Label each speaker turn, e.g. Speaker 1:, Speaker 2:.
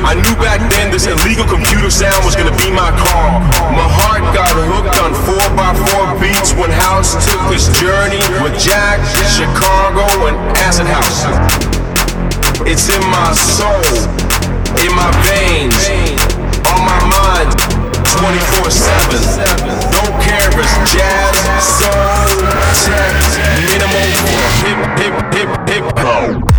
Speaker 1: I knew back then this illegal computer sound was gonna be my call. My heart got hooked on 4x4 beats when House took his journey with Jack, Chicago, and Acid House. It's in my soul, in my veins, on my mind, 24/7. Don't care if it's jazz, soul, tech, minimal, hip hop.